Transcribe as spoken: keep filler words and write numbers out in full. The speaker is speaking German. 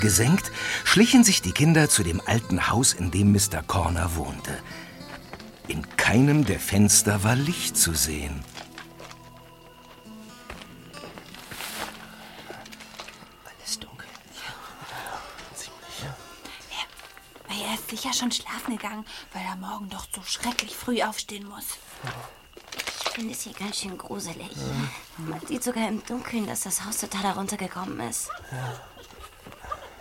Gesenkt schlichen sich die Kinder zu dem alten Haus, in dem Mister Corner wohnte. In keinem der Fenster war Licht zu sehen. Alles dunkel. Ja, ziemlich. Ja, er ist sicher schon schlafen gegangen, weil er morgen doch so schrecklich früh aufstehen muss. Ich finde es hier ganz schön gruselig. Man sieht sogar im Dunkeln, dass das Haus total heruntergekommen ist. Ja.